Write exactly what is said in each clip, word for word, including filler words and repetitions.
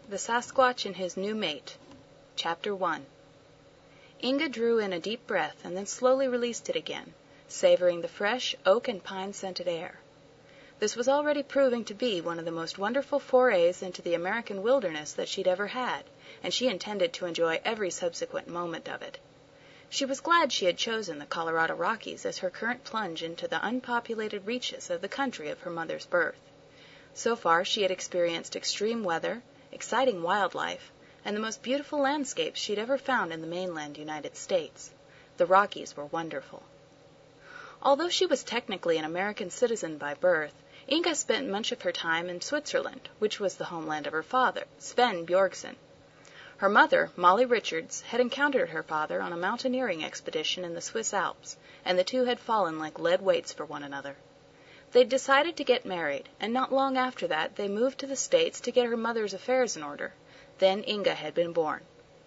The Sasquatch and His New Mate. Chapter one. Inga drew in a deep breath and then slowly released it again, savoring the fresh oak and pine-scented air. This was already proving to be one of the most wonderful forays into the American wilderness that she'd ever had, and she intended to enjoy every subsequent moment of it. She was glad she had chosen the Colorado Rockies as her current plunge into the unpopulated reaches of the country of her mother's birth. So far she had experienced extreme weather, exciting wildlife, and the most beautiful landscapes she'd ever found in the mainland United States. The Rockies were wonderful. Although she was technically an American citizen by birth, Inga spent much of her time in Switzerland, which was the homeland of her father, Sven Bjorgsen. Her mother, Molly Richards, had encountered her father on a mountaineering expedition in the Swiss Alps, and the two had fallen like lead weights for one another. They'd decided to get married, and not long after that they moved to the States to get her mother's affairs in order. Then Inga had been born.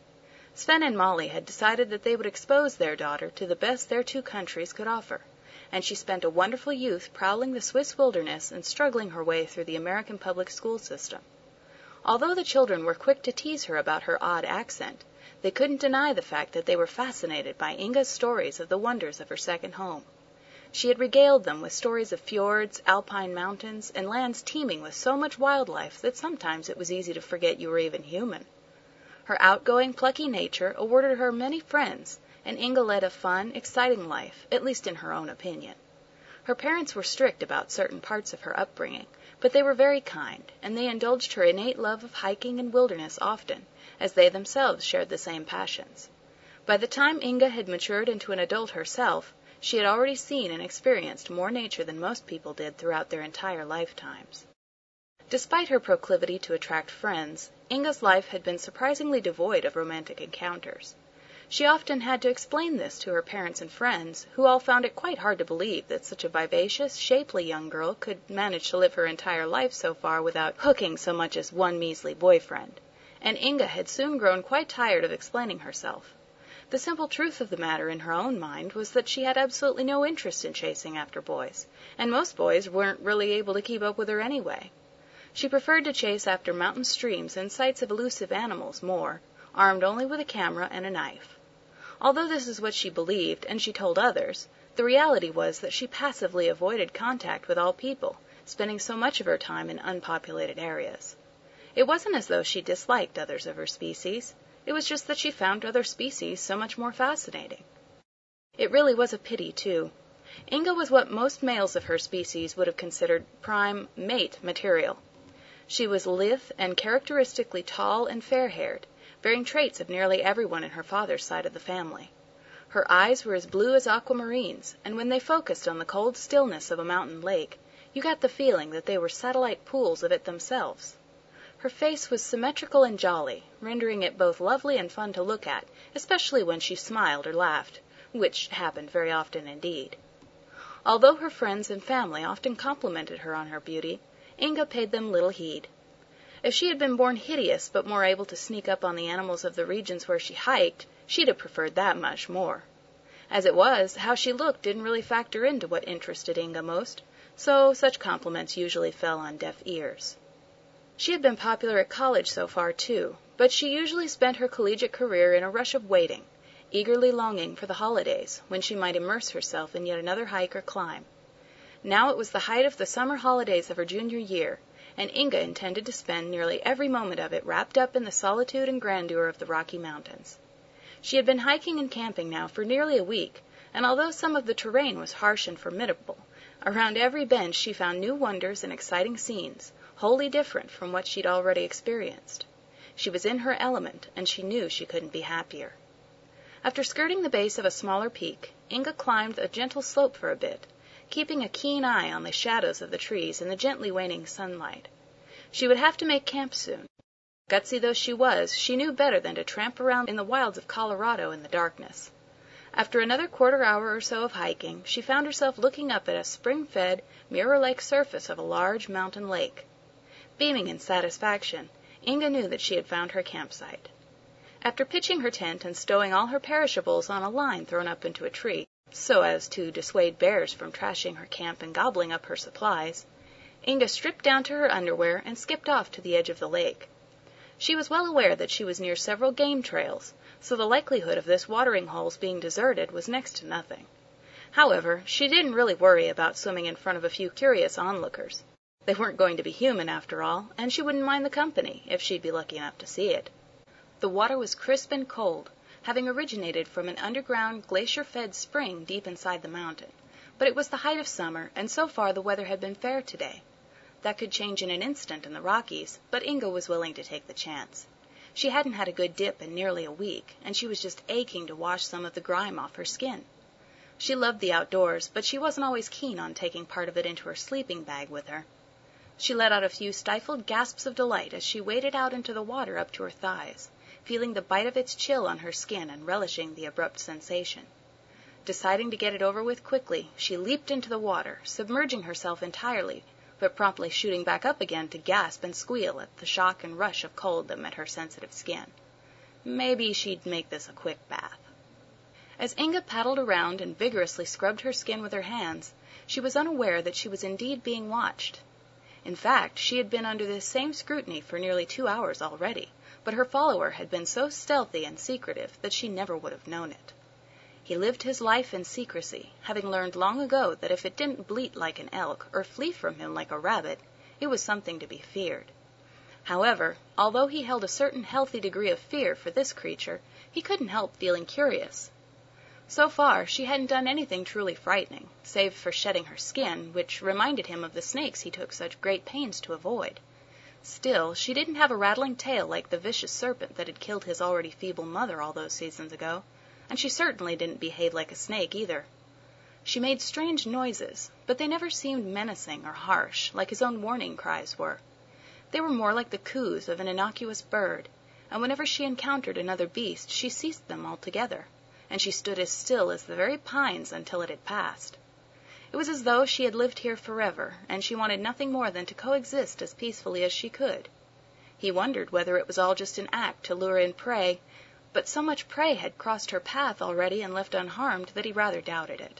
Sven and Molly had decided that they would expose their daughter to the best their two countries could offer, and she spent a wonderful youth prowling the Swiss wilderness and struggling her way through the American public school system. Although the children were quick to tease her about her odd accent, they couldn't deny the fact that they were fascinated by Inga's stories of the wonders of her second home. She had regaled them with stories of fjords, alpine mountains, and lands teeming with so much wildlife that sometimes it was easy to forget you were even human. Her outgoing, plucky nature awarded her many friends, and Inga led a fun, exciting life, at least in her own opinion. Her parents were strict about certain parts of her upbringing, but they were very kind, and they indulged her innate love of hiking and wilderness often, as they themselves shared the same passions. By the time Inga had matured into an adult herself, she had already seen and experienced more nature than most people did throughout their entire lifetimes. Despite her proclivity to attract friends, Inga's life had been surprisingly devoid of romantic encounters. She often had to explain this to her parents and friends, who all found it quite hard to believe that such a vivacious, shapely young girl could manage to live her entire life so far without hooking so much as one measly boyfriend. And Inga had soon grown quite tired of explaining herself. The simple truth of the matter in her own mind was that she had absolutely no interest in chasing after boys, and most boys weren't really able to keep up with her anyway. She preferred to chase after mountain streams and sights of elusive animals more, armed only with a camera and a knife. Although this is what she believed, and she told others, the reality was that she passively avoided contact with all people, spending so much of her time in unpopulated areas. It wasn't as though she disliked others of her species. It was just that she found other species so much more fascinating. It really was a pity, too. Inga was what most males of her species would have considered prime mate material. She was lithe and characteristically tall and fair-haired, bearing traits of nearly everyone in her father's side of the family. Her eyes were as blue as aquamarines, and when they focused on the cold stillness of a mountain lake, you got the feeling that they were satellite pools of it themselves. Her face was symmetrical and jolly, rendering it both lovely and fun to look at, especially when she smiled or laughed, which happened very often indeed. Although her friends and family often complimented her on her beauty, Inga paid them little heed. If she had been born hideous but more able to sneak up on the animals of the regions where she hiked, she'd have preferred that much more. As it was, how she looked didn't really factor into what interested Inga most, so such compliments usually fell on deaf ears. She had been popular at college so far, too, but she usually spent her collegiate career in a rush of waiting, eagerly longing for the holidays, when she might immerse herself in yet another hike or climb. Now it was the height of the summer holidays of her junior year, and Inga intended to spend nearly every moment of it wrapped up in the solitude and grandeur of the Rocky Mountains. She had been hiking and camping now for nearly a week, and although some of the terrain was harsh and formidable, around every bend she found new wonders and exciting scenes, wholly different from what she'd already experienced. She was in her element, and she knew she couldn't be happier. After skirting the base of a smaller peak, Inga climbed a gentle slope for a bit, keeping a keen eye on the shadows of the trees and the gently waning sunlight. She would have to make camp soon. Gutsy though she was, she knew better than to tramp around in the wilds of Colorado in the darkness. After another quarter hour or so of hiking, she found herself looking up at a spring-fed, mirror-like surface of a large mountain lake. Beaming in satisfaction, Inga knew that she had found her campsite. After pitching her tent and stowing all her perishables on a line thrown up into a tree, so as to dissuade bears from trashing her camp and gobbling up her supplies, Inga stripped down to her underwear and skipped off to the edge of the lake. She was well aware that she was near several game trails, so the likelihood of this watering hole's being deserted was next to nothing. However, she didn't really worry about swimming in front of a few curious onlookers. They weren't going to be human, after all, and she wouldn't mind the company, if she'd be lucky enough to see it. The water was crisp and cold, having originated from an underground, glacier-fed spring deep inside the mountain. But it was the height of summer, and so far the weather had been fair today. That could change in an instant in the Rockies, but Inga was willing to take the chance. She hadn't had a good dip in nearly a week, and she was just aching to wash some of the grime off her skin. She loved the outdoors, but she wasn't always keen on taking part of it into her sleeping bag with her. She let out a few stifled gasps of delight as she waded out into the water up to her thighs, feeling the bite of its chill on her skin and relishing the abrupt sensation. Deciding to get it over with quickly, she leaped into the water, submerging herself entirely, but promptly shooting back up again to gasp and squeal at the shock and rush of cold that met her sensitive skin. Maybe she'd make this a quick bath. As Inga paddled around and vigorously scrubbed her skin with her hands, she was unaware that she was indeed being watched. In fact, she had been under this same scrutiny for nearly two hours already, but her follower had been so stealthy and secretive that she never would have known it. He lived his life in secrecy, having learned long ago that if it didn't bleat like an elk or flee from him like a rabbit, it was something to be feared. However, although he held a certain healthy degree of fear for this creature, he couldn't help feeling curious. So far, she hadn't done anything truly frightening, save for shedding her skin, which reminded him of the snakes he took such great pains to avoid. Still, she didn't have a rattling tail like the vicious serpent that had killed his already feeble mother all those seasons ago, and she certainly didn't behave like a snake either. She made strange noises, but they never seemed menacing or harsh, like his own warning cries were. They were more like the coos of an innocuous bird, and whenever she encountered another beast, she ceased them altogether, and she stood as still as the very pines until it had passed. It was as though she had lived here forever, and she wanted nothing more than to coexist as peacefully as she could. He wondered whether it was all just an act to lure in prey, but so much prey had crossed her path already and left unharmed that he rather doubted it.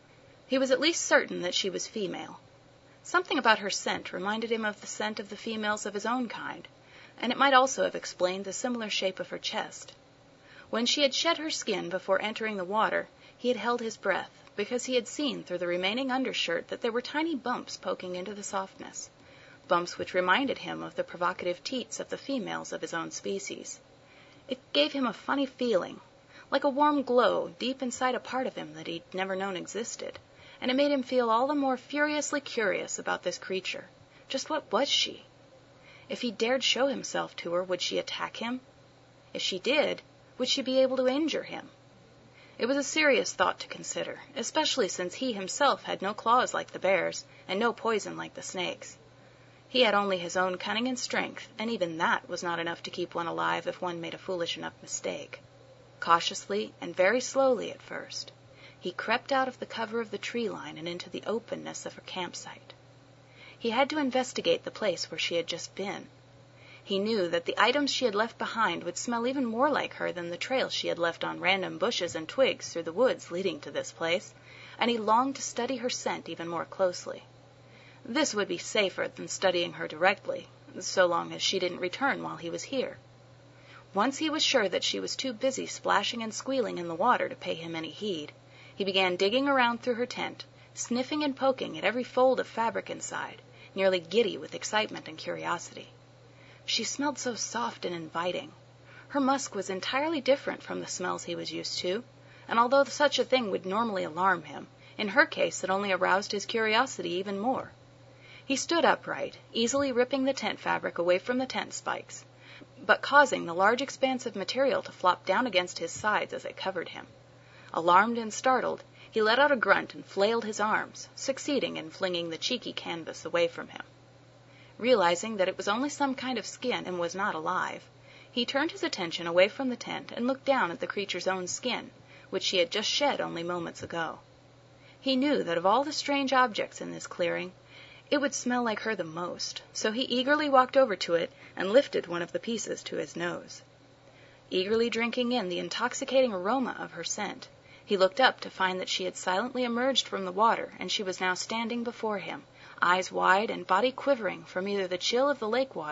He was at least certain that she was female. Something about her scent reminded him of the scent of the females of his own kind, and it might also have explained the similar shape of her chest. When she had shed her skin before entering the water, he had held his breath, because he had seen through the remaining undershirt that there were tiny bumps poking into the softness, bumps which reminded him of the provocative teats of the females of his own species. It gave him a funny feeling, like a warm glow deep inside a part of him that he'd never known existed, and it made him feel all the more furiously curious about this creature. Just what was she? If he dared show himself to her, would she attack him? If she did, would she be able to injure him? It was a serious thought to consider, especially since he himself had no claws like the bears, and no poison like the snakes. He had only his own cunning and strength, and even that was not enough to keep one alive if one made a foolish enough mistake. Cautiously, and very slowly at first, he crept out of the cover of the tree line and into the openness of her campsite. He had to investigate the place where she had just been. He knew that the items she had left behind would smell even more like her than the trails she had left on random bushes and twigs through the woods leading to this place, and he longed to study her scent even more closely. This would be safer than studying her directly, so long as she didn't return while he was here. Once he was sure that she was too busy splashing and squealing in the water to pay him any heed, he began digging around through her tent, sniffing and poking at every fold of fabric inside, nearly giddy with excitement and curiosity. She smelled so soft and inviting. Her musk was entirely different from the smells he was used to, and although such a thing would normally alarm him, in her case it only aroused his curiosity even more. He stood upright, easily ripping the tent fabric away from the tent spikes, but causing the large expanse of material to flop down against his sides as it covered him. Alarmed and startled, he let out a grunt and flailed his arms, succeeding in flinging the cheeky canvas away from him. Realizing that it was only some kind of skin and was not alive, he turned his attention away from the tent and looked down at the creature's own skin, which she had just shed only moments ago. He knew that of all the strange objects in this clearing, it would smell like her the most, so he eagerly walked over to it and lifted one of the pieces to his nose. Eagerly drinking in the intoxicating aroma of her scent, he looked up to find that she had silently emerged from the water, and she was now standing before him, eyes wide and body quivering from either the chill of the lake water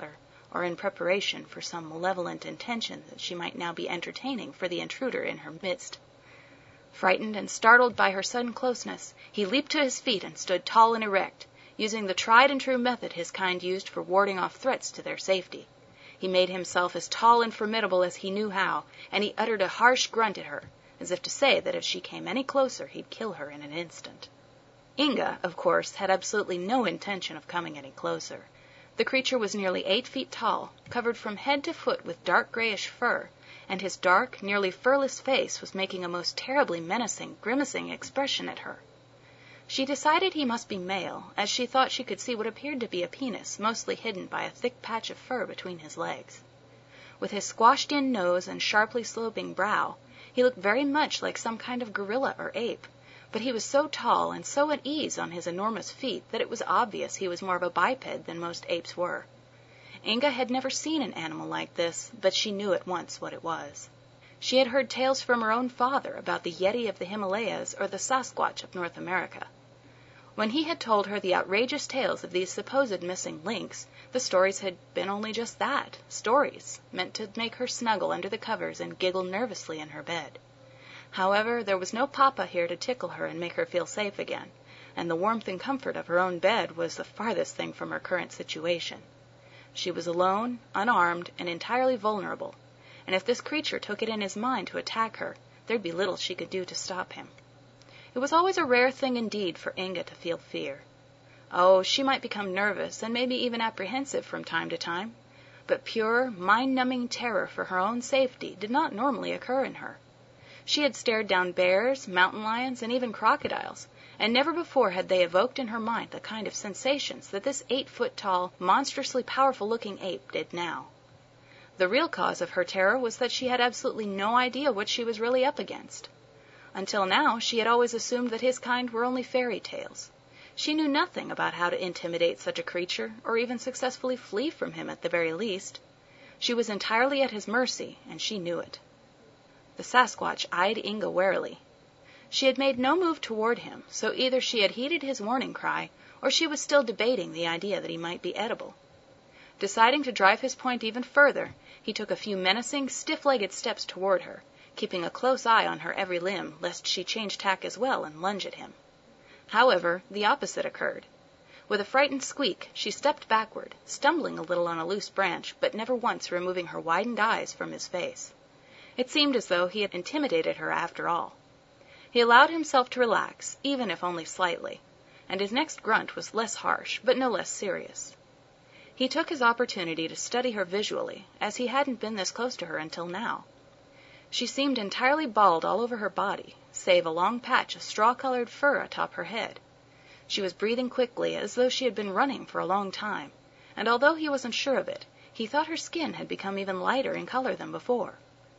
or in preparation for some malevolent intention that she might now be entertaining for the intruder in her midst. Frightened and startled by her sudden closeness, he leaped to his feet and stood tall and erect, using the tried and true method his kind used for warding off threats to their safety. He made himself as tall and formidable as he knew how, and he uttered a harsh grunt at her, as if to say that if she came any closer he'd kill her in an instant. Inga, of course, had absolutely no intention of coming any closer. The creature was nearly eight feet tall, covered from head to foot with dark grayish fur, and his dark, nearly furless face was making a most terribly menacing, grimacing expression at her. She decided he must be male, as she thought she could see what appeared to be a penis, mostly hidden by a thick patch of fur between his legs. With his squashed-in nose and sharply sloping brow, he looked very much like some kind of gorilla or ape, but he was so tall and so at ease on his enormous feet that it was obvious he was more of a biped than most apes were. Inga had never seen an animal like this, but she knew at once what it was. She had heard tales from her own father about the Yeti of the Himalayas or the Sasquatch of North America. When he had told her the outrageous tales of these supposed missing lynx, the stories had been only just that, stories, meant to make her snuggle under the covers and giggle nervously in her bed. However, there was no papa here to tickle her and make her feel safe again, and the warmth and comfort of her own bed was the farthest thing from her current situation. She was alone, unarmed, and entirely vulnerable, and if this creature took it in his mind to attack her, there'd be little she could do to stop him. It was always a rare thing indeed for Inga to feel fear. Oh, she might become nervous and maybe even apprehensive from time to time, but pure, mind-numbing terror for her own safety did not normally occur in her. She had stared down bears, mountain lions, and even crocodiles, and never before had they evoked in her mind the kind of sensations that this eight-foot-tall, monstrously powerful-looking ape did now. The real cause of her terror was that she had absolutely no idea what she was really up against. Until now, she had always assumed that his kind were only fairy tales. She knew nothing about how to intimidate such a creature, or even successfully flee from him at the very least. She was entirely at his mercy, and she knew it. The Sasquatch eyed Inga warily. She had made no move toward him, so either she had heeded his warning cry, or she was still debating the idea that he might be edible. Deciding to drive his point even further, he took a few menacing, stiff-legged steps toward her, keeping a close eye on her every limb, lest she change tack as well and lunge at him. However, the opposite occurred. With a frightened squeak, she stepped backward, stumbling a little on a loose branch, but never once removing her widened eyes from his face. It seemed as though he had intimidated her after all. He allowed himself to relax, even if only slightly, and his next grunt was less harsh, but no less serious. He took his opportunity to study her visually, as he hadn't been this close to her until now. She seemed entirely bald all over her body, save a long patch of straw-colored fur atop her head. She was breathing quickly, as though she had been running for a long time, and although he wasn't sure of it, he thought her skin had become even lighter in color than before.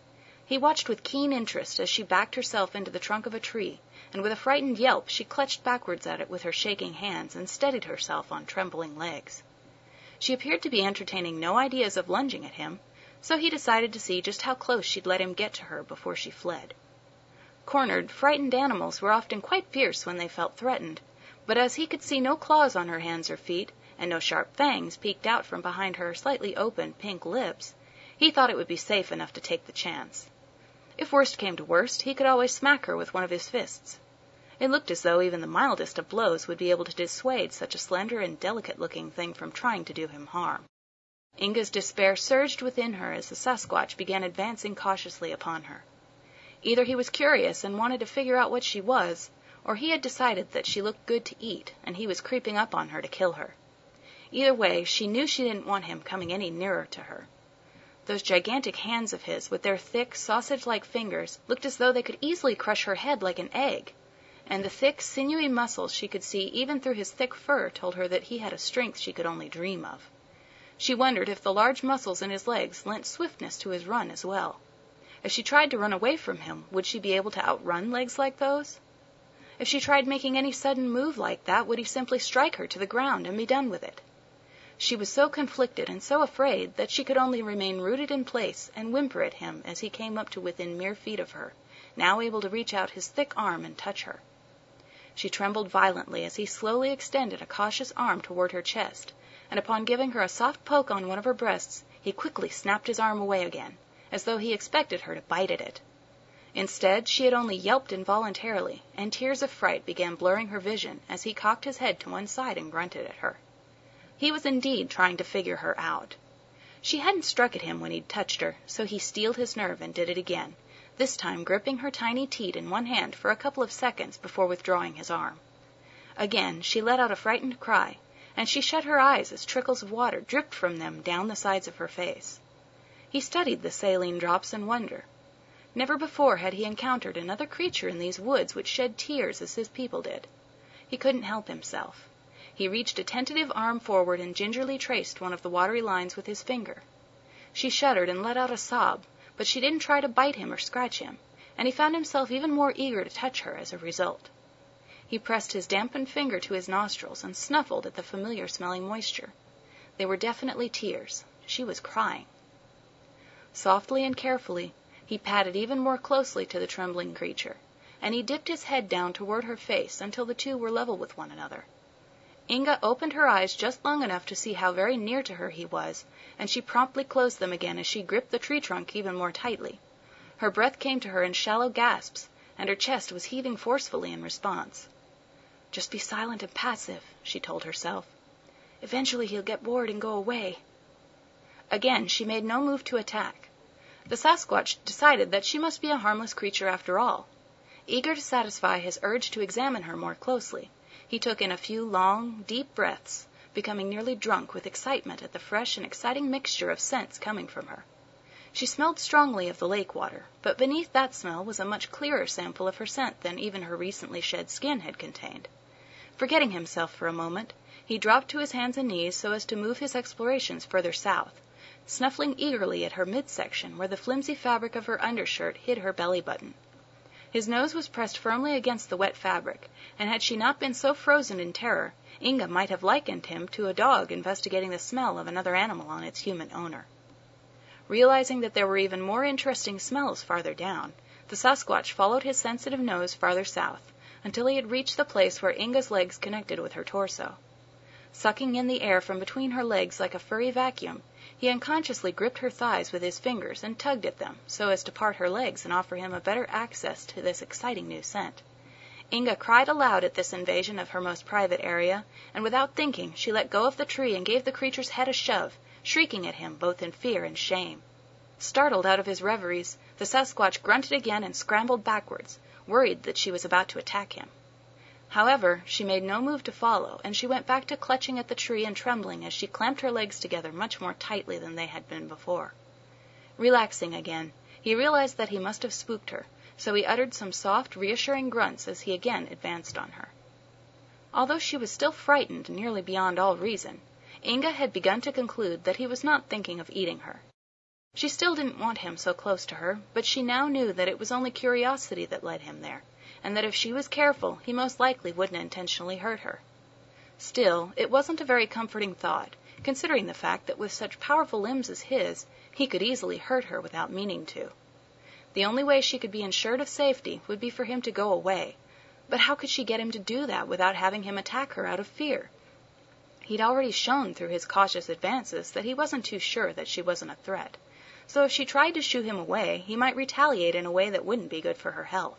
He watched with keen interest as she backed herself into the trunk of a tree, and with a frightened yelp she clutched backwards at it with her shaking hands and steadied herself on trembling legs. She appeared to be entertaining no ideas of lunging at him, so he decided to see just how close she'd let him get to her before she fled. Cornered, frightened animals were often quite fierce when they felt threatened, but as he could see no claws on her hands or feet, and no sharp fangs peeked out from behind her slightly open pink lips, he thought it would be safe enough to take the chance. If worst came to worst, he could always smack her with one of his fists. It looked as though even the mildest of blows would be able to dissuade such a slender and delicate-looking thing from trying to do him harm. Inga's despair surged within her as the Sasquatch began advancing cautiously upon her. Either he was curious and wanted to figure out what she was, or he had decided that she looked good to eat, and he was creeping up on her to kill her. Either way, she knew she didn't want him coming any nearer to her. Those gigantic hands of his, with their thick, sausage-like fingers, looked as though they could easily crush her head like an egg, and the thick, sinewy muscles she could see even through his thick fur told her that he had a strength she could only dream of. She wondered if the large muscles in his legs lent swiftness to his run as well. If she tried to run away from him, would she be able to outrun legs like those? If she tried making any sudden move like that, would he simply strike her to the ground and be done with it? She was so conflicted and so afraid that she could only remain rooted in place and whimper at him as he came up to within mere feet of her, now able to reach out his thick arm and touch her. She trembled violently as he slowly extended a cautious arm toward her chest, and upon giving her a soft poke on one of her breasts, he quickly snapped his arm away again, as though he expected her to bite at it. Instead, she had only yelped involuntarily, and tears of fright began blurring her vision as he cocked his head to one side and grunted at her. He was indeed trying to figure her out. She hadn't struck at him when he'd touched her, so he steeled his nerve and did it again, this time gripping her tiny teat in one hand for a couple of seconds before withdrawing his arm. Again she let out a frightened cry, and she shut her eyes as trickles of water dripped from them down the sides of her face. He studied the saline drops in wonder. Never before had he encountered another creature in these woods which shed tears as his people did. He couldn't help himself. He reached a tentative arm forward and gingerly traced one of the watery lines with his finger. She shuddered and let out a sob, but she didn't try to bite him or scratch him, and he found himself even more eager to touch her as a result. He pressed his dampened finger to his nostrils and snuffled at the familiar-smelling moisture. They were definitely tears. She was crying. Softly and carefully, he patted even more closely to the trembling creature, and he dipped his head down toward her face until the two were level with one another. Inga opened her eyes just long enough to see how very near to her he was, and she promptly closed them again as she gripped the tree trunk even more tightly. Her breath came to her in shallow gasps, and her chest was heaving forcefully in response. "Just be silent and passive," she told herself. "Eventually he'll get bored and go away." Again she made no move to attack. The Sasquatch decided that she must be a harmless creature after all. Eager to satisfy his urge to examine her more closely, he took in a few long, deep breaths, becoming nearly drunk with excitement at the fresh and exciting mixture of scents coming from her. She smelled strongly of the lake water, but beneath that smell was a much clearer sample of her scent than even her recently shed skin had contained. Forgetting himself for a moment, he dropped to his hands and knees so as to move his explorations further south, snuffling eagerly at her midsection where the flimsy fabric of her undershirt hid her belly button. His nose was pressed firmly against the wet fabric, and had she not been so frozen in terror, Inga might have likened him to a dog investigating the smell of another animal on its human owner. Realizing that there were even more interesting smells farther down, the Sasquatch followed his sensitive nose farther south, until he had reached the place where Inga's legs connected with her torso. Sucking in the air from between her legs like a furry vacuum, he unconsciously gripped her thighs with his fingers and tugged at them so as to part her legs and offer him a better access to this exciting new scent. Inga cried aloud at this invasion of her most private area, and without thinking she let go of the tree and gave the creature's head a shove, shrieking at him both in fear and shame. Startled out of his reveries, the Sasquatch grunted again and scrambled backwards, worried that she was about to attack him. However, she made no move to follow, and she went back to clutching at the tree and trembling as she clamped her legs together much more tightly than they had been before. Relaxing again, he realized that he must have spooked her, so he uttered some soft, reassuring grunts as he again advanced on her. Although she was still frightened nearly beyond all reason, Inga had begun to conclude that he was not thinking of eating her. She still didn't want him so close to her, but she now knew that it was only curiosity that led him there, and that if she was careful, he most likely wouldn't intentionally hurt her. Still, it wasn't a very comforting thought, considering the fact that with such powerful limbs as his, he could easily hurt her without meaning to. The only way she could be ensured of safety would be for him to go away, but how could she get him to do that without having him attack her out of fear? He'd already shown through his cautious advances that he wasn't too sure that she wasn't a threat, so if she tried to shoo him away, he might retaliate in a way that wouldn't be good for her health.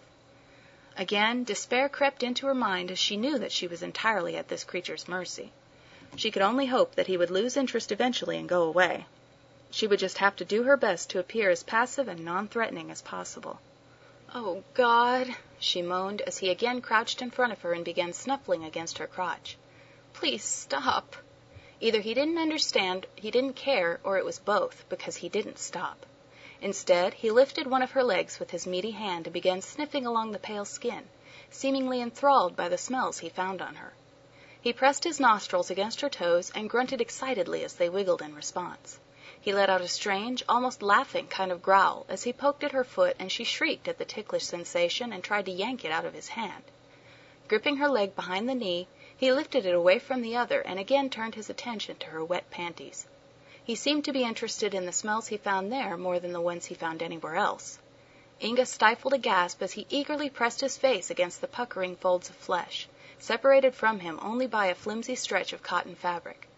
Again, despair crept into her mind as she knew that she was entirely at this creature's mercy. She could only hope that he would lose interest eventually and go away. She would just have to do her best to appear as passive and non-threatening as possible. "Oh, God," she moaned as he again crouched in front of her and began snuffling against her crotch. "Please stop." Either he didn't understand, he didn't care, or it was both, because he didn't stop. Instead, he lifted one of her legs with his meaty hand and began sniffing along the pale skin, seemingly enthralled by the smells he found on her. He pressed his nostrils against her toes and grunted excitedly as they wiggled in response. He let out a strange, almost laughing kind of growl as he poked at her foot, and she shrieked at the ticklish sensation and tried to yank it out of his hand. Gripping her leg behind the knee, he lifted it away from the other and again turned his attention to her wet panties. He seemed to be interested in the smells he found there more than the ones he found anywhere else. Inga stifled a gasp as he eagerly pressed his face against the puckering folds of flesh, separated from him only by a flimsy stretch of cotton fabric.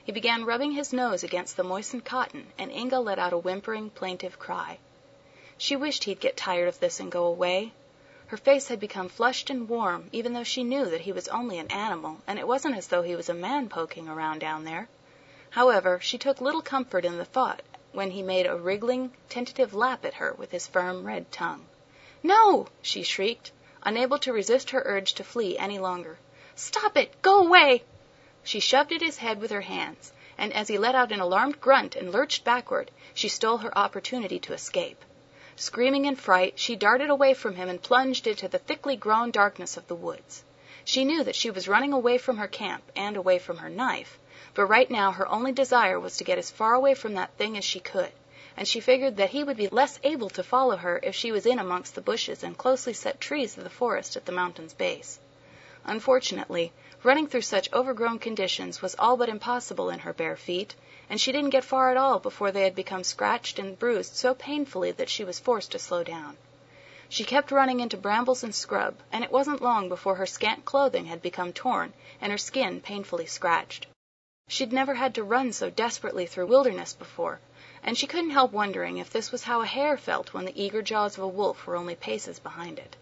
He began rubbing his nose against the moistened cotton, and Inga let out a whimpering, plaintive cry. She wished he'd get tired of this and go away. Her face had become flushed and warm, even though she knew that he was only an animal, and it wasn't as though he was a man poking around down there. However, she took little comfort in the thought when he made a wriggling, tentative lap at her with his firm, red tongue. "No!" she shrieked, unable to resist her urge to flee any longer. "Stop it! Go away!" She shoved at his head with her hands, and as he let out an alarmed grunt and lurched backward, she stole her opportunity to escape. Screaming in fright, she darted away from him and plunged into the thickly grown darkness of the woods. She knew that she was running away from her camp and away from her knife, but right now her only desire was to get as far away from that thing as she could, and she figured that he would be less able to follow her if she was in amongst the bushes and closely set trees of the forest at the mountain's base. Unfortunately, running through such overgrown conditions was all but impossible in her bare feet, and she didn't get far at all before they had become scratched and bruised so painfully that she was forced to slow down. She kept running into brambles and scrub, and it wasn't long before her scant clothing had become torn and her skin painfully scratched. She'd never had to run so desperately through wilderness before, and she couldn't help wondering if this was how a hare felt when the eager jaws of a wolf were only paces behind it.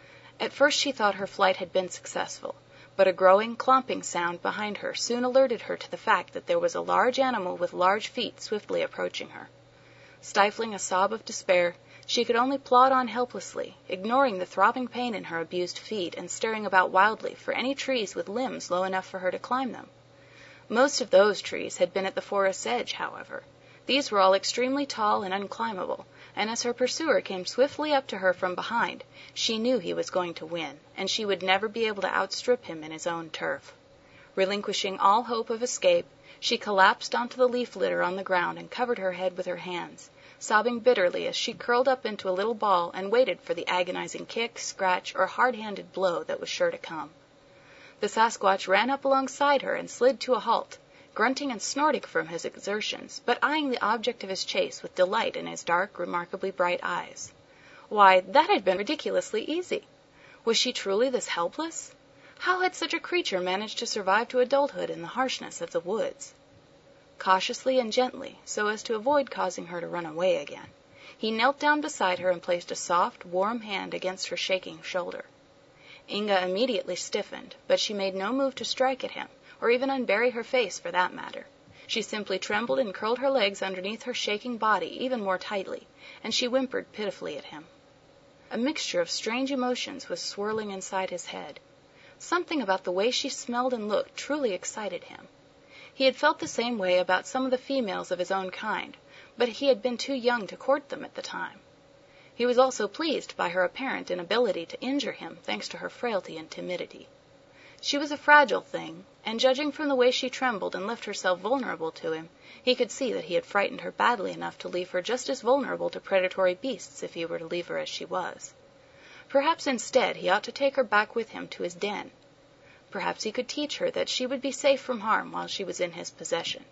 At first she thought her flight had been successful, but a growing, clomping sound behind her soon alerted her to the fact that there was a large animal with large feet swiftly approaching her. Stifling a sob of despair, she could only plod on helplessly, ignoring the throbbing pain in her abused feet and staring about wildly for any trees with limbs low enough for her to climb them. Most of those trees had been at the forest's edge, however. These were all extremely tall and unclimbable, and as her pursuer came swiftly up to her from behind, she knew he was going to win, and she would never be able to outstrip him in his own turf. Relinquishing all hope of escape, she collapsed onto the leaf litter on the ground and covered her head with her hands, sobbing bitterly as she curled up into a little ball and waited for the agonizing kick, scratch, or hard-handed blow that was sure to come. The Sasquatch ran up alongside her and slid to a halt, grunting and snorting from his exertions, but eyeing the object of his chase with delight in his dark, remarkably bright eyes. Why, that had been ridiculously easy. Was she truly this helpless? How had such a creature managed to survive to adulthood in the harshness of the woods? Cautiously and gently, so as to avoid causing her to run away again, he knelt down beside her and placed a soft, warm hand against her shaking shoulder. Inga immediately stiffened, but she made no move to strike at him, or even unbury her face for that matter. She simply trembled and curled her legs underneath her shaking body even more tightly, and she whimpered pitifully at him. A mixture of strange emotions was swirling inside his head. Something about the way she smelled and looked truly excited him. He had felt the same way about some of the females of his own kind, but he had been too young to court them at the time. He was also pleased by her apparent inability to injure him thanks to her frailty and timidity. She was a fragile thing, and judging from the way she trembled and left herself vulnerable to him, he could see that he had frightened her badly enough to leave her just as vulnerable to predatory beasts if he were to leave her as she was. Perhaps instead he ought to take her back with him to his den. Perhaps he could teach her that she would be safe from harm while she was in his possession.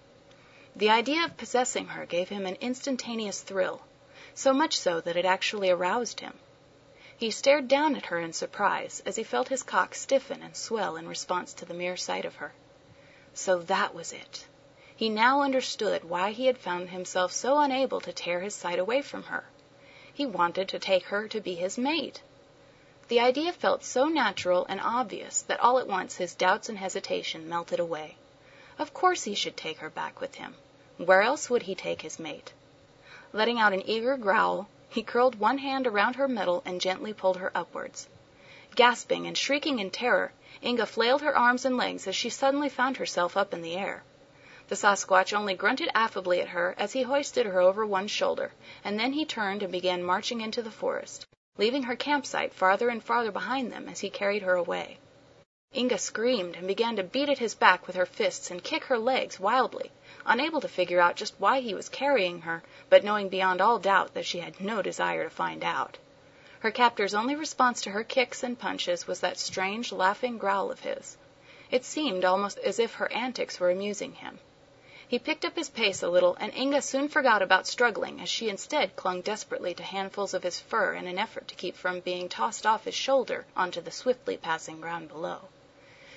The idea of possessing her gave him an instantaneous thrill, so much so that it actually aroused him. He stared down at her in surprise as he felt his cock stiffen and swell in response to the mere sight of her. So that was it. He now understood why he had found himself so unable to tear his sight away from her. He wanted to take her to be his mate. The idea felt so natural and obvious that all at once his doubts and hesitation melted away. Of course he should take her back with him. Where else would he take his mate? Letting out an eager growl, he curled one hand around her middle and gently pulled her upwards. Gasping and shrieking in terror, Inga flailed her arms and legs as she suddenly found herself up in the air. The Sasquatch only grunted affably at her as he hoisted her over one shoulder, and then he turned and began marching into the forest, leaving her campsite farther and farther behind them as he carried her away. Inga screamed and began to beat at his back with her fists and kick her legs wildly, unable to figure out just why he was carrying her, but knowing beyond all doubt that she had no desire to find out. Her captor's only response to her kicks and punches was that strange, laughing growl of his. It seemed almost as if her antics were amusing him. He picked up his pace a little, and Inga soon forgot about struggling as she instead clung desperately to handfuls of his fur in an effort to keep from being tossed off his shoulder onto the swiftly passing ground below.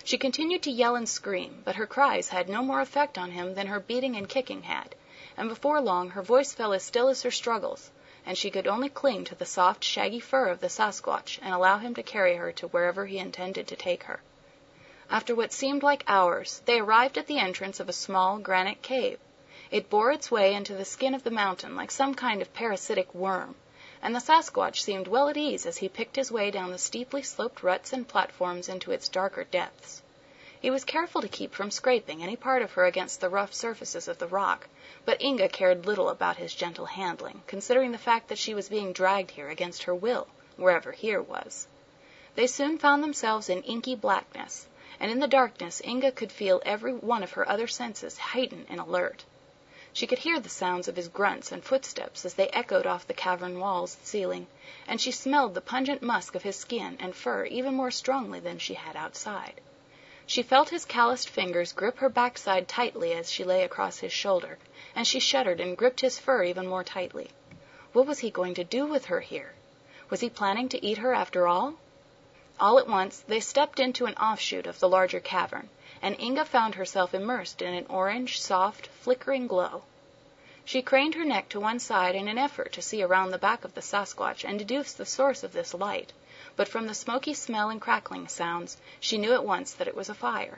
She continued to yell and scream, but her cries had no more effect on him than her beating and kicking had, and before long her voice fell as still as her struggles, and she could only cling to the soft, shaggy fur of the Sasquatch and allow him to carry her to wherever he intended to take her. After what seemed like hours, they arrived at the entrance of a small granite cave. It bore its way into the skin of the mountain like some kind of parasitic worm, and the Sasquatch seemed well at ease as he picked his way down the steeply sloped ruts and platforms into its darker depths. He was careful to keep from scraping any part of her against the rough surfaces of the rock, but Inga cared little about his gentle handling, considering the fact that she was being dragged here against her will, wherever here was. They soon found themselves in inky blackness, and in the darkness Inga could feel every one of her other senses heightened and alert. She could hear the sounds of his grunts and footsteps as they echoed off the cavern walls and ceiling, and she smelled the pungent musk of his skin and fur even more strongly than she had outside. She felt his calloused fingers grip her backside tightly as she lay across his shoulder, and she shuddered and gripped his fur even more tightly. What was he going to do with her here? Was he planning to eat her after all? All at once they stepped into an offshoot of the larger cavern, and Inga found herself immersed in an orange, soft, flickering glow. She craned her neck to one side in an effort to see around the back of the Sasquatch and deduce the source of this light, but from the smoky smell and crackling sounds she knew at once that it was a fire.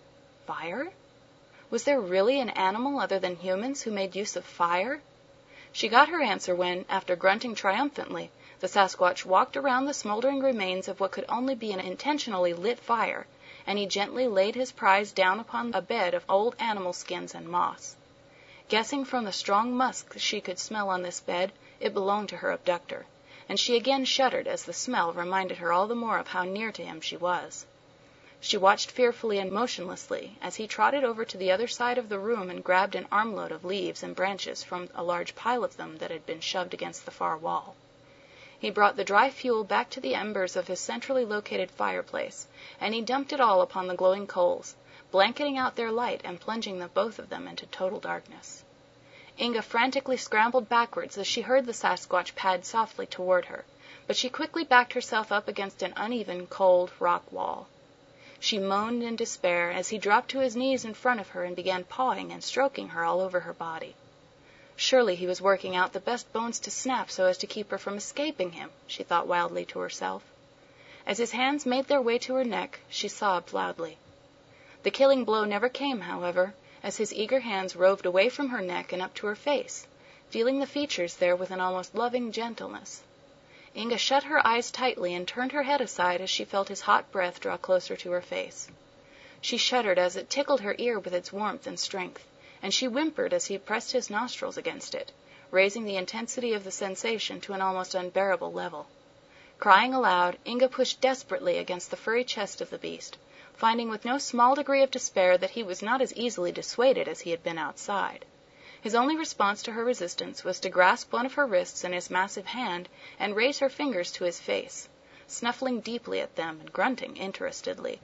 Fire? Was there really an animal other than humans who made use of fire? She got her answer when, after grunting triumphantly, the Sasquatch walked around the smoldering remains of what could only be an intentionally lit fire, and he gently laid his prize down upon a bed of old animal skins and moss. Guessing from the strong musk she could smell on this bed, it belonged to her abductor, and she again shuddered as the smell reminded her all the more of how near to him she was. She watched fearfully and motionlessly as he trotted over to the other side of the room and grabbed an armload of leaves and branches from a large pile of them that had been shoved against the far wall. He brought the dry fuel back to the embers of his centrally located fireplace, and he dumped it all upon the glowing coals, blanketing out their light and plunging the both of them into total darkness. Inga frantically scrambled backwards as she heard the Sasquatch pad softly toward her, but she quickly backed herself up against an uneven, cold rock wall. She moaned in despair as he dropped to his knees in front of her and began pawing and stroking her all over her body. Surely he was working out the best bones to snap so as to keep her from escaping him, she thought wildly to herself. As his hands made their way to her neck, she sobbed loudly. The killing blow never came, however, as his eager hands roved away from her neck and up to her face, feeling the features there with an almost loving gentleness. Inga shut her eyes tightly and turned her head aside as she felt his hot breath draw closer to her face. She shuddered as it tickled her ear with its warmth and strength, and she whimpered as he pressed his nostrils against it, raising the intensity of the sensation to an almost unbearable level. Crying aloud, Inga pushed desperately against the furry chest of the beast, finding with no small degree of despair that he was not as easily dissuaded as he had been outside. His only response to her resistance was to grasp one of her wrists in his massive hand and raise her fingers to his face, snuffling deeply at them and grunting interestedly.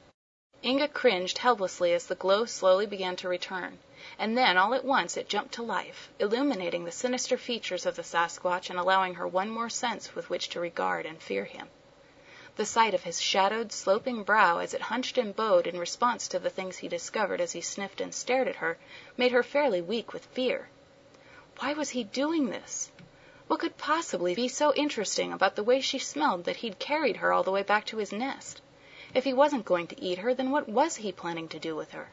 Inga cringed helplessly as the glow slowly began to return, and then all at once it jumped to life, illuminating the sinister features of the Sasquatch and allowing her one more sense with which to regard and fear him. The sight of his shadowed, sloping brow as it hunched and bowed in response to the things he discovered as he sniffed and stared at her made her fairly weak with fear. Why was he doing this? What could possibly be so interesting about the way she smelled that he'd carried her all the way back to his nest? If he wasn't going to eat her, then what was he planning to do with her?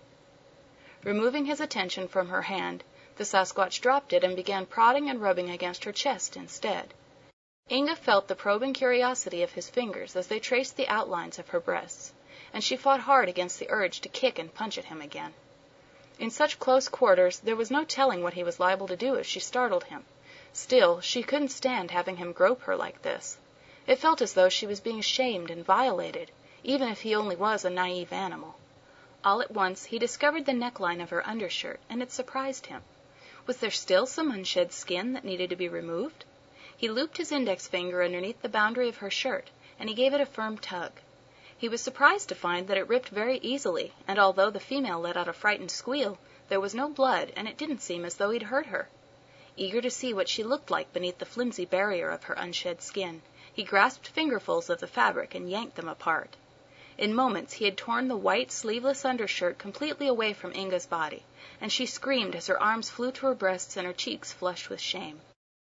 Removing his attention from her hand, the Sasquatch dropped it and began prodding and rubbing against her chest instead. Inga felt the probing curiosity of his fingers as they traced the outlines of her breasts, and she fought hard against the urge to kick and punch at him again. In such close quarters, there was no telling what he was liable to do if she startled him. Still, she couldn't stand having him grope her like this. It felt as though she was being shamed and violated, even if he only was a naive animal. All at once he discovered the neckline of her undershirt, and it surprised him. Was there still some unshed skin that needed to be removed? He looped his index finger underneath the boundary of her shirt, and he gave it a firm tug. He was surprised to find that it ripped very easily, and although the female let out a frightened squeal, there was no blood, and it didn't seem as though he'd hurt her. Eager to see what she looked like beneath the flimsy barrier of her unshed skin, he grasped fingerfuls of the fabric and yanked them apart. In moments he had torn the white, sleeveless undershirt completely away from Inga's body, and she screamed as her arms flew to her breasts and her cheeks flushed with shame.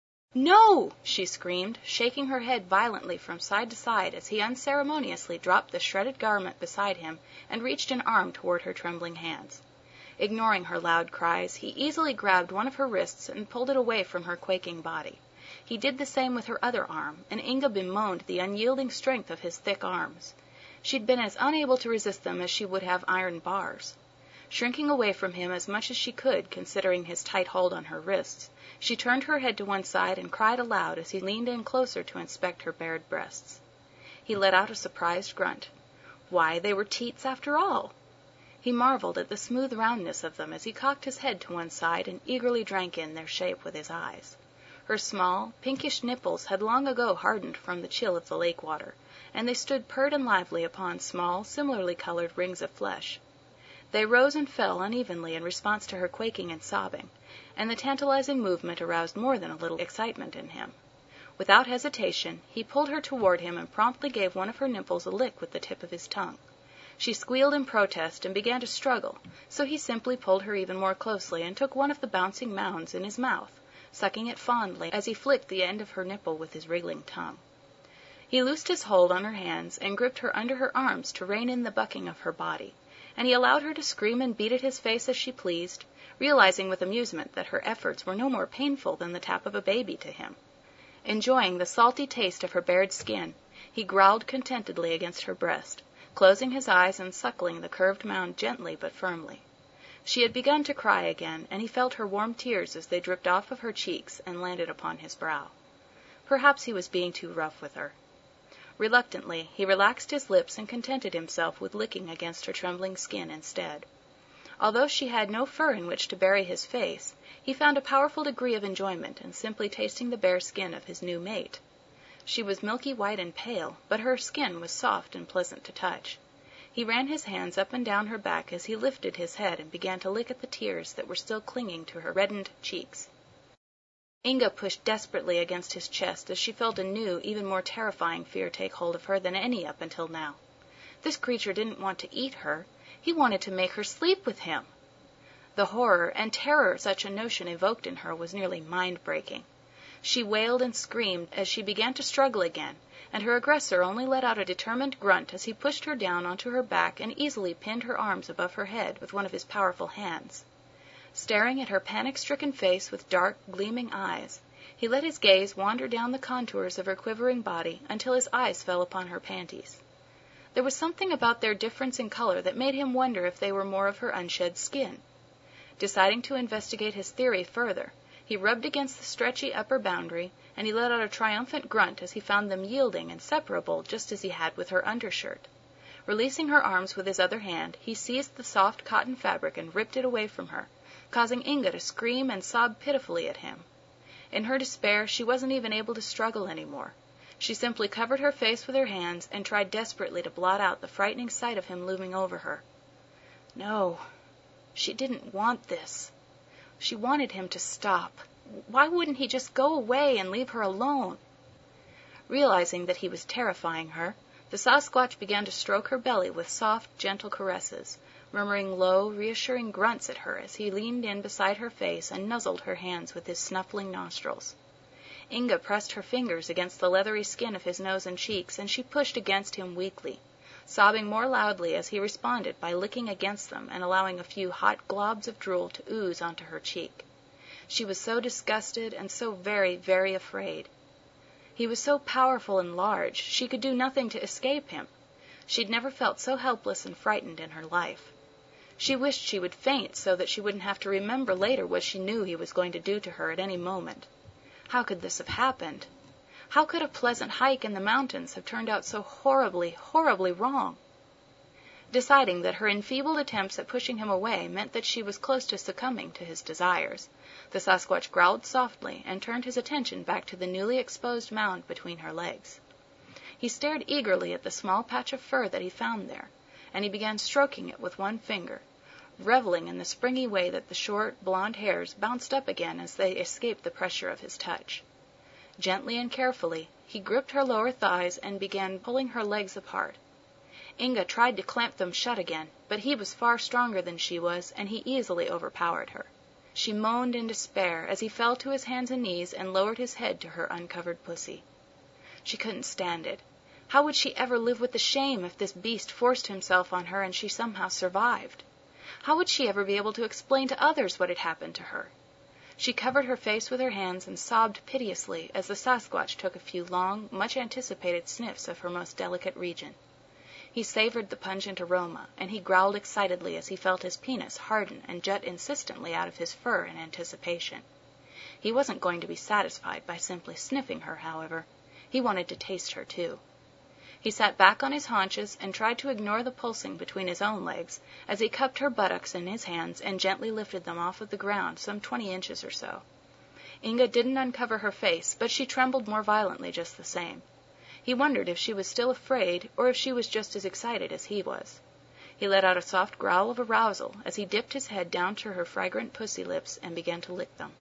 "No!" she screamed, shaking her head violently from side to side as he unceremoniously dropped the shredded garment beside him and reached an arm toward her trembling hands. Ignoring her loud cries, he easily grabbed one of her wrists and pulled it away from her quaking body. He did the same with her other arm, and Inga bemoaned the unyielding strength of his thick arms. She'd been as unable to resist them as she would have iron bars. Shrinking away from him as much as she could, considering his tight hold on her wrists, she turned her head to one side and cried aloud as he leaned in closer to inspect her bared breasts. He let out a surprised grunt. Why, they were teats after all! He marveled at the smooth roundness of them as he cocked his head to one side and eagerly drank in their shape with his eyes. Her small, pinkish nipples had long ago hardened from the chill of the lake water, and they stood pert and lively upon small, similarly colored rings of flesh. They rose and fell unevenly in response to her quaking and sobbing, and the tantalizing movement aroused more than a little excitement in him. Without hesitation, he pulled her toward him and promptly gave one of her nipples a lick with the tip of his tongue. She squealed in protest and began to struggle, so he simply pulled her even more closely and took one of the bouncing mounds in his mouth, sucking it fondly as he flicked the end of her nipple with his wriggling tongue. He loosed his hold on her hands and gripped her under her arms to rein in the bucking of her body, and he allowed her to scream and beat at his face as she pleased, realizing with amusement that her efforts were no more painful than the tap of a baby to him. Enjoying the salty taste of her bared skin, he growled contentedly against her breast, closing his eyes and suckling the curved mound gently but firmly. She had begun to cry again, and he felt her warm tears as they dripped off of her cheeks and landed upon his brow. Perhaps he was being too rough with her. Reluctantly, he relaxed his lips and contented himself with licking against her trembling skin instead. Although she had no fur in which to bury his face, he found a powerful degree of enjoyment in simply tasting the bare skin of his new mate. She was milky white and pale, but her skin was soft and pleasant to touch. He ran his hands up and down her back as he lifted his head and began to lick at the tears that were still clinging to her reddened cheeks. Inga pushed desperately against his chest as she felt a new, even more terrifying fear take hold of her than any up until now. This creature didn't want to eat her. He wanted to make her sleep with him. The horror and terror such a notion evoked in her was nearly mind-breaking. She wailed and screamed as she began to struggle again, and her aggressor only let out a determined grunt as he pushed her down onto her back and easily pinned her arms above her head with one of his powerful hands. Staring at her panic-stricken face with dark, gleaming eyes, he let his gaze wander down the contours of her quivering body until his eyes fell upon her panties. There was something about their difference in color that made him wonder if they were more of her unshed skin. Deciding to investigate his theory further, he rubbed against the stretchy upper boundary, and he let out a triumphant grunt as he found them yielding and separable just as he had with her undershirt. Releasing her arms with his other hand, he seized the soft cotton fabric and ripped it away from her, causing Inga to scream and sob pitifully at him. In her despair, she wasn't even able to struggle any more. She simply covered her face with her hands and tried desperately to blot out the frightening sight of him looming over her. No, she didn't want this. She wanted him to stop. Why wouldn't he just go away and leave her alone? Realizing that he was terrifying her, the Sasquatch began to stroke her belly with soft, gentle caresses, murmuring low, reassuring grunts at her as he leaned in beside her face and nuzzled her hands with his snuffling nostrils. Inga pressed her fingers against the leathery skin of his nose and cheeks, and she pushed against him weakly, sobbing more loudly as he responded by licking against them and allowing a few hot globs of drool to ooze onto her cheek. She was so disgusted and so very, very afraid. He was so powerful and large, she could do nothing to escape him. She'd never felt so helpless and frightened in her life. She wished she would faint so that she wouldn't have to remember later what she knew he was going to do to her at any moment. How could this have happened? How could a pleasant hike in the mountains have turned out so horribly, horribly wrong? Deciding that her enfeebled attempts at pushing him away meant that she was close to succumbing to his desires, the Sasquatch growled softly and turned his attention back to the newly exposed mound between her legs. He stared eagerly at the small patch of fur that he found there, and he began stroking it with one finger, reveling in the springy way that the short, blonde hairs bounced up again as they escaped the pressure of his touch. Gently and carefully, he gripped her lower thighs and began pulling her legs apart. Inga tried to clamp them shut again, but he was far stronger than she was, and he easily overpowered her. She moaned in despair as he fell to his hands and knees and lowered his head to her uncovered pussy. She couldn't stand it. How would she ever live with the shame if this beast forced himself on her and she somehow survived? How would she ever be able to explain to others what had happened to her? She covered her face with her hands and sobbed piteously as the Sasquatch took a few long, much-anticipated sniffs of her most delicate region. He savored the pungent aroma, and he growled excitedly as he felt his penis harden and jut insistently out of his fur in anticipation. He wasn't going to be satisfied by simply sniffing her, however. He wanted to taste her, too. He sat back on his haunches and tried to ignore the pulsing between his own legs as he cupped her buttocks in his hands and gently lifted them off of the ground some twenty inches or so. Inga didn't uncover her face, but she trembled more violently just the same. He wondered if she was still afraid or if she was just as excited as he was. He let out a soft growl of arousal as he dipped his head down to her fragrant pussy lips and began to lick them.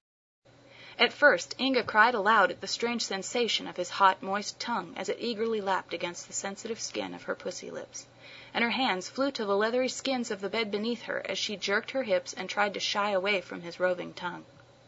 At first, Inga cried aloud at the strange sensation of his hot, moist tongue as it eagerly lapped against the sensitive skin of her pussy lips, and her hands flew to the leathery skins of the bed beneath her as she jerked her hips and tried to shy away from his roving tongue.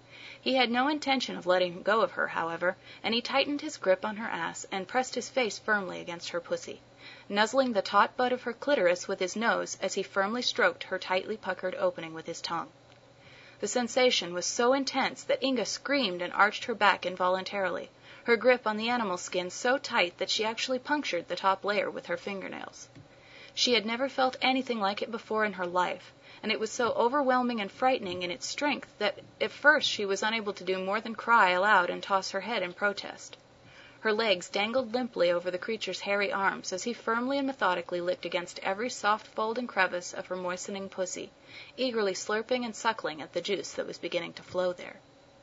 He had no intention of letting go of her, however, and he tightened his grip on her ass and pressed his face firmly against her pussy, nuzzling the taut butt of her clitoris with his nose as he firmly stroked her tightly puckered opening with his tongue. The sensation was so intense that Inga screamed and arched her back involuntarily, her grip on the animal skin so tight that she actually punctured the top layer with her fingernails. She had never felt anything like it before in her life, and it was so overwhelming and frightening in its strength that at first she was unable to do more than cry aloud and toss her head in protest. Her legs dangled limply over the creature's hairy arms as he firmly and methodically licked against every soft fold and crevice of her moistening pussy, eagerly slurping and suckling at the juice that was beginning to flow there.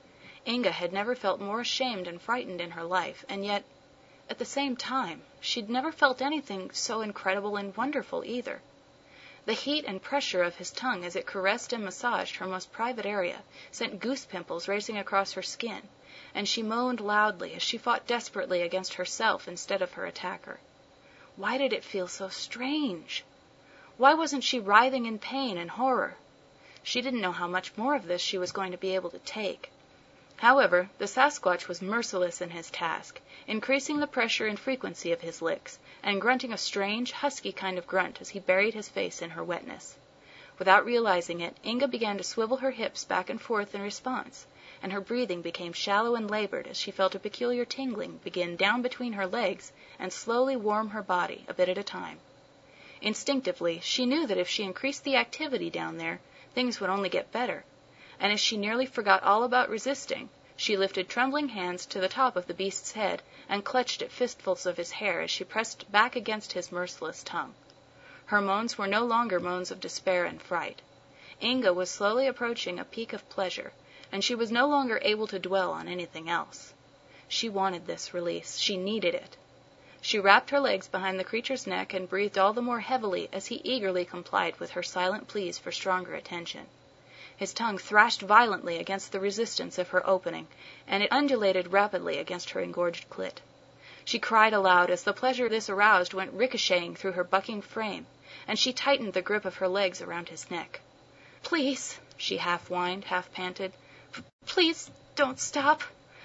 Inga had never felt more ashamed and frightened in her life, and yet, at the same time, she'd never felt anything so incredible and wonderful either. The heat and pressure of his tongue as it caressed and massaged her most private area sent goose pimples racing across her skin, and she moaned loudly as she fought desperately against herself instead of her attacker. Why did it feel so strange? Why wasn't she writhing in pain and horror? She didn't know how much more of this she was going to be able to take. However, the Sasquatch was merciless in his task, increasing the pressure and frequency of his licks, and grunting a strange, husky kind of grunt as he buried his face in her wetness. Without realizing it, Inga began to swivel her hips back and forth in response, and her breathing became shallow and labored as she felt a peculiar tingling begin down between her legs and slowly warm her body, a bit at a time. Instinctively, she knew that if she increased the activity down there, things would only get better, and as she nearly forgot all about resisting, she lifted trembling hands to the top of the beast's head and clutched at fistfuls of his hair as she pressed back against his merciless tongue. Her moans were no longer moans of despair and fright. Inga was slowly approaching a peak of pleasure, and she was no longer able to dwell on anything else. She wanted this release. She needed it. She wrapped her legs behind the creature's neck and breathed all the more heavily as he eagerly complied with her silent pleas for stronger attention. His tongue thrashed violently against the resistance of her opening, and it undulated rapidly against her engorged clit. She cried aloud as the pleasure this aroused went ricocheting through her bucking frame, and she tightened the grip of her legs around his neck. "Please," she half whined, half panted, "please don't stop."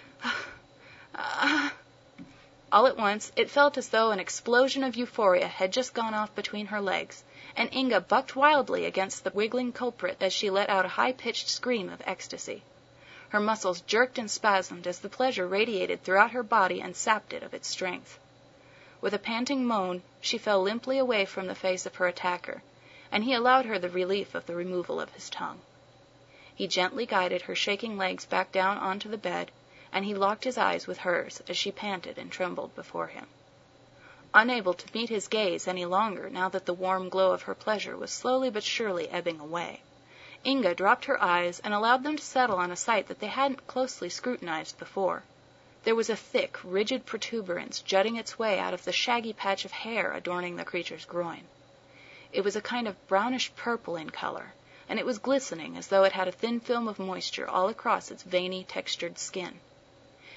All at once, it felt as though an explosion of euphoria had just gone off between her legs, and Inga bucked wildly against the wiggling culprit as she let out a high-pitched scream of ecstasy. Her muscles jerked and spasmed as the pleasure radiated throughout her body and sapped it of its strength. With a panting moan, she fell limply away from the face of her attacker, and he allowed her the relief of the removal of his tongue. He gently guided her shaking legs back down onto the bed, and he locked his eyes with hers as she panted and trembled before him. Unable to meet his gaze any longer now that the warm glow of her pleasure was slowly but surely ebbing away, Inga dropped her eyes and allowed them to settle on a sight that they hadn't closely scrutinized before. There was a thick, rigid protuberance jutting its way out of the shaggy patch of hair adorning the creature's groin. It was a kind of brownish purple in color, and it was glistening as though it had a thin film of moisture all across its veiny, textured skin.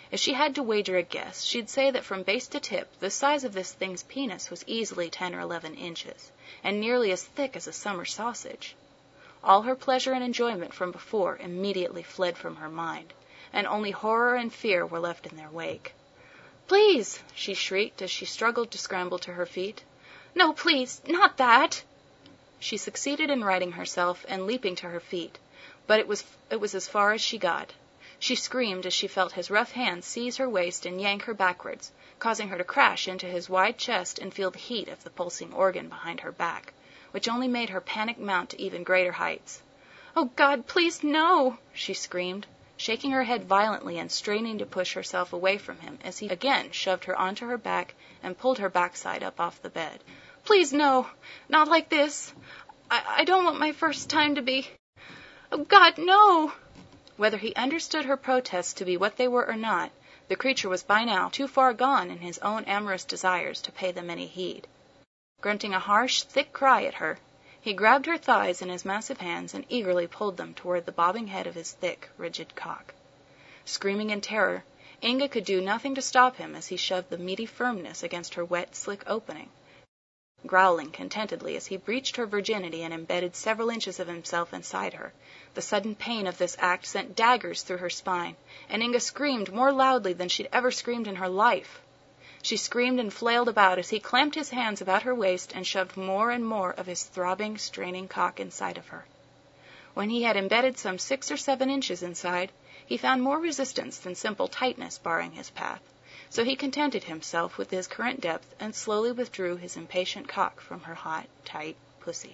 If she had to wager a guess, she'd say that from base to tip the size of this thing's penis was easily ten or eleven inches, and nearly as thick as a summer sausage. All her pleasure and enjoyment from before immediately fled from her mind, and only horror and fear were left in their wake. "Please!" she shrieked as she struggled to scramble to her feet. "No, please, not that!" She succeeded in righting herself and leaping to her feet, but it was it was as far as she got. She screamed as she felt his rough hand seize her waist and yank her backwards, causing her to crash into his wide chest and feel the heat of the pulsing organ behind her back, which only made her panic mount to even greater heights. "Oh, God, please, no!" she screamed, shaking her head violently and straining to push herself away from him as he again shoved her onto her back and pulled her backside up off the bed. "Please, no! Not like this! I, I don't want my first time to be... Oh, God, no!" Whether he understood her protests to be what they were or not, the creature was by now too far gone in his own amorous desires to pay them any heed. Grunting a harsh, thick cry at her, he grabbed her thighs in his massive hands and eagerly pulled them toward the bobbing head of his thick, rigid cock. Screaming in terror, Inga could do nothing to stop him as he shoved the meaty firmness against her wet, slick opening, growling contentedly as he breached her virginity and embedded several inches of himself inside her. The sudden pain of this act sent daggers through her spine, and Inga screamed more loudly than she'd ever screamed in her life. She screamed and flailed about as he clamped his hands about her waist and shoved more and more of his throbbing, straining cock inside of her. When he had embedded some six or seven inches inside, he found more resistance than simple tightness barring his path, so he contented himself with his current depth and slowly withdrew his impatient cock from her hot, tight pussy.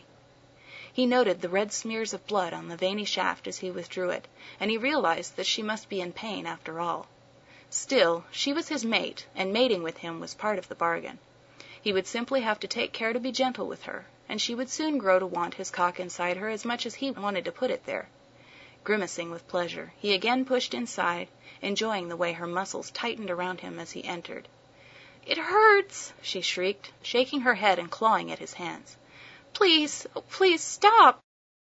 He noted the red smears of blood on the veiny shaft as he withdrew it, and he realized that she must be in pain after all. Still, she was his mate, and mating with him was part of the bargain. He would simply have to take care to be gentle with her, and she would soon grow to want his cock inside her as much as he wanted to put it there. Grimacing with pleasure, he again pushed inside, enjoying the way her muscles tightened around him as he entered. "It hurts!" she shrieked, shaking her head and clawing at his hands. "Please, oh, please stop!"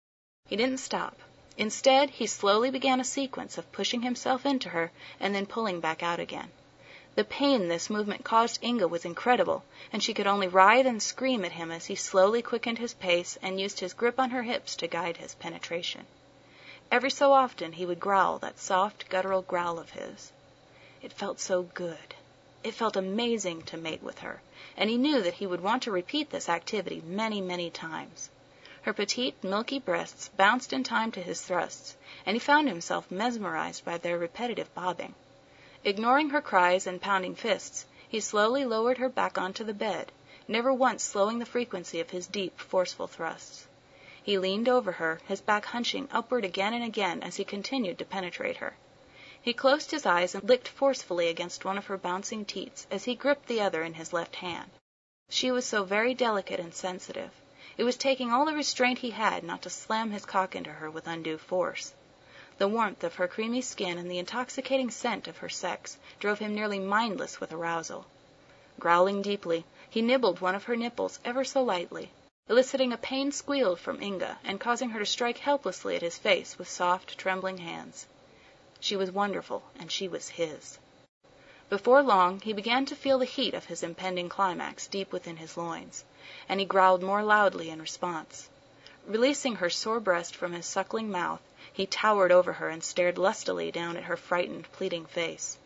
He didn't stop. Instead, he slowly began a sequence of pushing himself into her and then pulling back out again. The pain this movement caused Inga was incredible, and she could only writhe and scream at him as he slowly quickened his pace and used his grip on her hips to guide his penetration. Every so often he would growl that soft, guttural growl of his. It felt so good. It felt amazing to mate with her, and he knew that he would want to repeat this activity many, many times. Her petite, milky breasts bounced in time to his thrusts, and he found himself mesmerized by their repetitive bobbing. Ignoring her cries and pounding fists, he slowly lowered her back onto the bed, never once slowing the frequency of his deep, forceful thrusts. He leaned over her, his back hunching upward again and again as he continued to penetrate her. He closed his eyes and licked forcefully against one of her bouncing teats as he gripped the other in his left hand. She was so very delicate and sensitive. It was taking all the restraint he had not to slam his cock into her with undue force. The warmth of her creamy skin and the intoxicating scent of her sex drove him nearly mindless with arousal. Growling deeply, he nibbled one of her nipples ever so lightly, eliciting a pained squeal from Inga and causing her to strike helplessly at his face with soft, trembling hands. She was wonderful, and she was his. Before long, he began to feel the heat of his impending climax deep within his loins, and he growled more loudly in response. Releasing her sore breast from his suckling mouth, he towered over her and stared lustily down at her frightened, pleading face.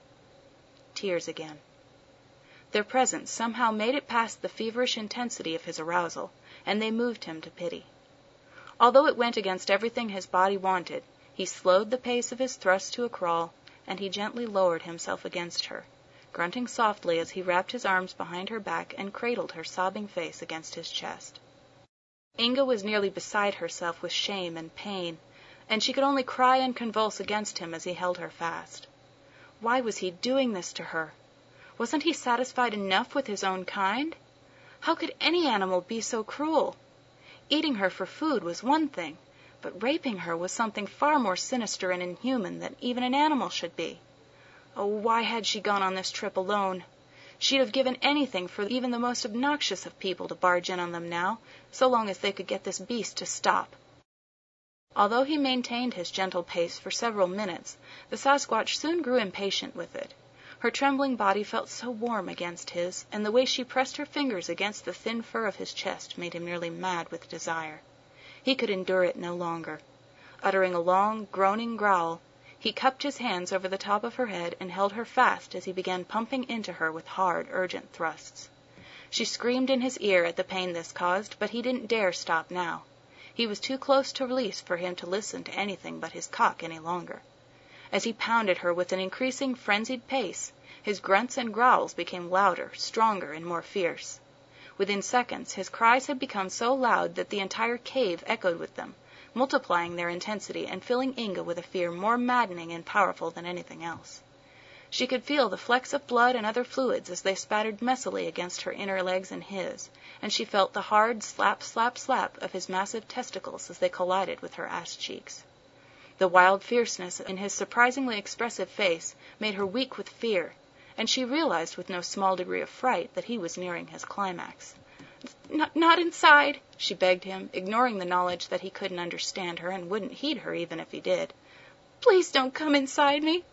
Tears again. Their presence somehow made it past the feverish intensity of his arousal, and they moved him to pity. Although it went against everything his body wanted, he slowed the pace of his thrust to a crawl, and he gently lowered himself against her, grunting softly as he wrapped his arms behind her back and cradled her sobbing face against his chest. Inga was nearly beside herself with shame and pain, and she could only cry and convulse against him as he held her fast. Why was he doing this to her? Wasn't he satisfied enough with his own kind? How could any animal be so cruel? Eating her for food was one thing, but raping her was something far more sinister and inhuman than even an animal should be. Oh, why had she gone on this trip alone? She'd have given anything for even the most obnoxious of people to barge in on them now, so long as they could get this beast to stop. Although he maintained his gentle pace for several minutes, the Sasquatch soon grew impatient with it. Her trembling body felt so warm against his, and the way she pressed her fingers against the thin fur of his chest made him nearly mad with desire. He could endure it no longer. Uttering a long, groaning growl, he cupped his hands over the top of her head and held her fast as he began pumping into her with hard, urgent thrusts. She screamed in his ear at the pain this caused, but he didn't dare stop now. He was too close to release for him to listen to anything but his cock any longer. As he pounded her with an increasing, frenzied pace, his grunts and growls became louder, stronger, and more fierce. Within seconds his cries had become so loud that the entire cave echoed with them, multiplying their intensity and filling Inga with a fear more maddening and powerful than anything else. She could feel the flecks of blood and other fluids as they spattered messily against her inner legs and his, and she felt the hard slap, slap, slap of his massive testicles as they collided with her ass cheeks. The wild fierceness in his surprisingly expressive face made her weak with fear, and she realized with no small degree of fright that he was nearing his climax. "Not, not inside," she begged him, ignoring the knowledge that he couldn't understand her and wouldn't heed her even if he did. "Please don't come inside me."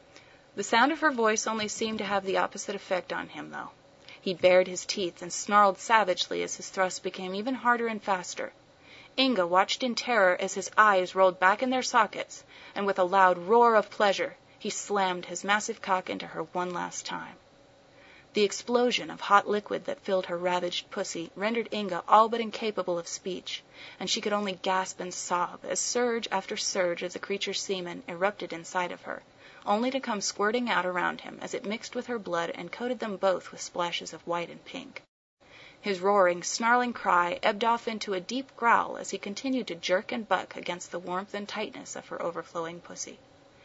The sound of her voice only seemed to have the opposite effect on him, though. He bared his teeth and snarled savagely as his thrusts became even harder and faster. Inga watched in terror as his eyes rolled back in their sockets, and with a loud roar of pleasure he slammed his massive cock into her one last time. The explosion of hot liquid that filled her ravaged pussy rendered Inga all but incapable of speech, and she could only gasp and sob as surge after surge of the creature's semen erupted inside of her, only to come squirting out around him as it mixed with her blood and coated them both with splashes of white and pink. His roaring, snarling cry ebbed off into a deep growl as he continued to jerk and buck against the warmth and tightness of her overflowing pussy.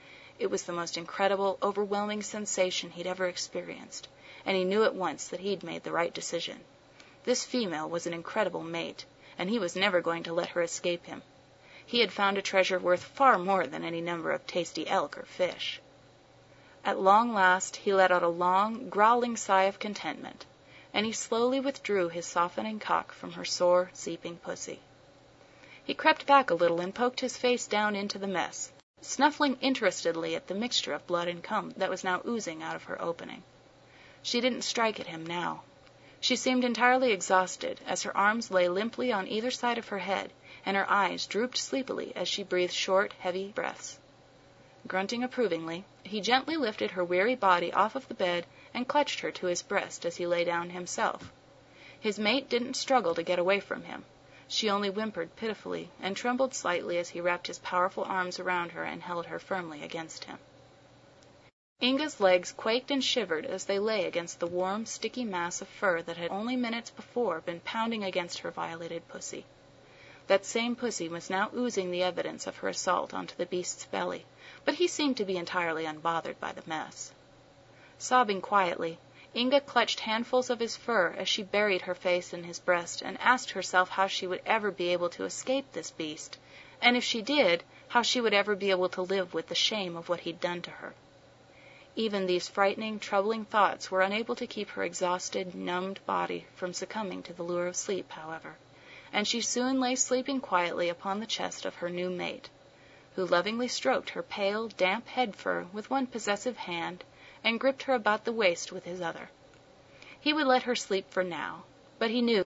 It was the most incredible, overwhelming sensation he'd ever experienced, and he knew at once that he'd made the right decision. This female was an incredible mate, and he was never going to let her escape him. He had found a treasure worth far more than any number of tasty elk or fish. At long last he let out a long, growling sigh of contentment, and he slowly withdrew his softening cock from her sore, seeping pussy. He crept back a little and poked his face down into the mess, snuffling interestedly at the mixture of blood and cum that was now oozing out of her opening. She didn't strike at him now. She seemed entirely exhausted, as her arms lay limply on either side of her head, and her eyes drooped sleepily as she breathed short, heavy breaths. Grunting approvingly, he gently lifted her weary body off of the bed and clutched her to his breast as he lay down himself. His mate didn't struggle to get away from him. She only whimpered pitifully and trembled slightly as he wrapped his powerful arms around her and held her firmly against him. Inga's legs quaked and shivered as they lay against the warm, sticky mass of fur that had only minutes before been pounding against her violated pussy. That same pussy was now oozing the evidence of her assault onto the beast's belly, but he seemed to be entirely unbothered by the mess. Sobbing quietly, Inga clutched handfuls of his fur as she buried her face in his breast and asked herself how she would ever be able to escape this beast, and if she did, how she would ever be able to live with the shame of what he'd done to her. Even these frightening, troubling thoughts were unable to keep her exhausted, numbed body from succumbing to the lure of sleep, however, and she soon lay sleeping quietly upon the chest of her new mate, who lovingly stroked her pale, damp head fur with one possessive hand and gripped her about the waist with his other. He would let her sleep for now, but he knew